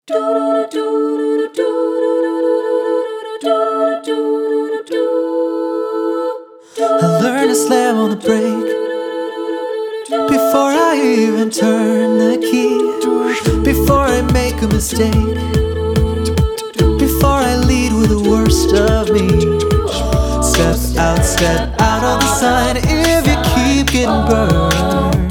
I learned to slam on the brake before I even turn the key, before I make a mistake, before I lead with the worst of me. Step out on the sign if you keep getting burned.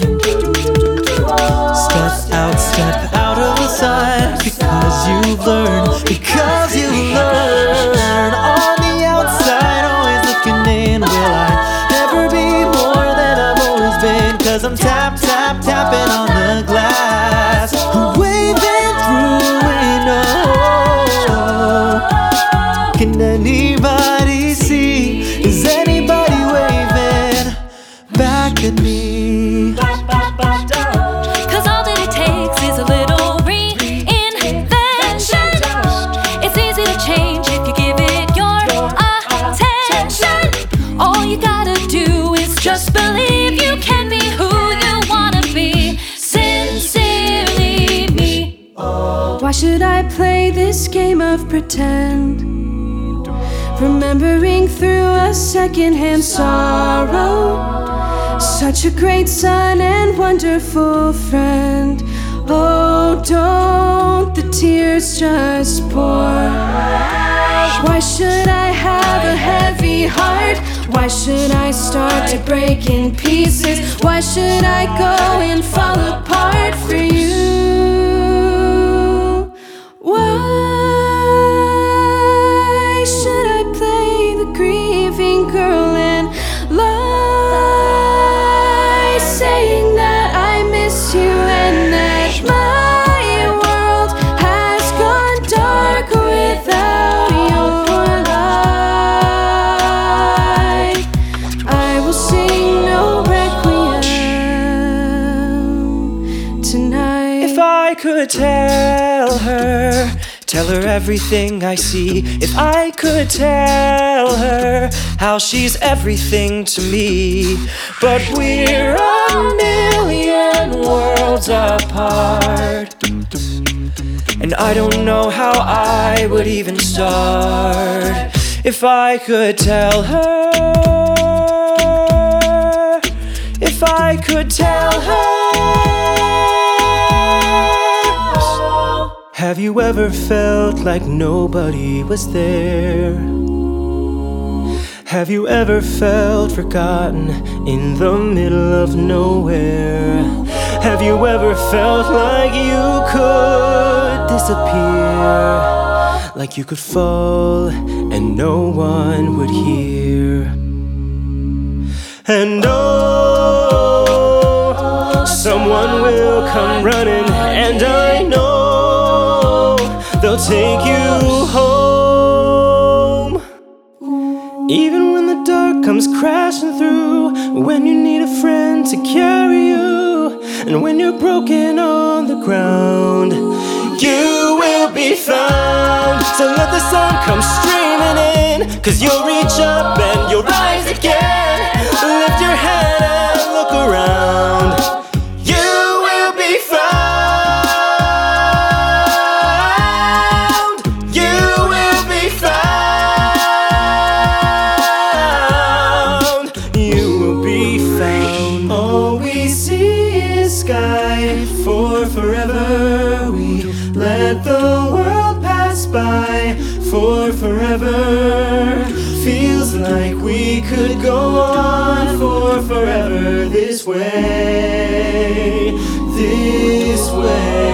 Step out of the sign because you learn, because you learn. On the outside, always looking in. Will I ever be more than I've always been? Cause I'm tapping on the glass, waving through a window. Can anybody see? Is anybody waving back at me? Cause all that it takes is a little reinvention. It's easy to change if you give it your attention. All you gotta do is just believe you can be who you wanna be. Sincerely me. Why should I play this game of pretend? Remembering through a secondhand sorrow, such a great son and wonderful friend. Oh, don't the tears just pour? Why should I have a heavy heart? Why should I start to break in pieces? Why should I go and fall apart for you? Why should I play the grieving girl and lie, saying that I miss you and that my world has gone dark without your light? I will sing no requiem tonight. If I could tell her everything I see. If I could tell her how she's everything to me. But we're a million worlds apart, and I don't know how I would even start. If I could tell her, if I could tell her. Have you ever felt like nobody was there? Have you ever felt forgotten in the middle of nowhere? Have you ever felt like you could disappear? Like you could fall and no one would hear? And oh, someone will come running, and I know they'll take you home. Even when the dark comes crashing through, when you need a friend to carry you, and when you're broken on the ground, you will be found. So let the sun come streaming in, cause you'll reach up and you'll rise again. Lift your head and look around. You will be found. You will be found. You will be found. All we see is sky for forever. We let the world pass by for forever. Feels like we could go on for forever this way, this way.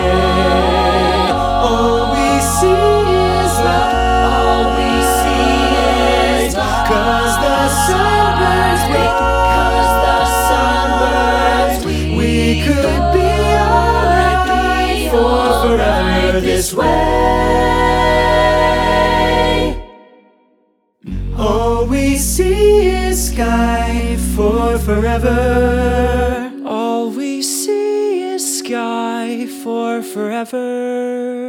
All we see is love, all we see is love. Cause the sun burns, because the sun burns, we could be alright for forever this way. All we see is sky for forever. All we see is sky for forever.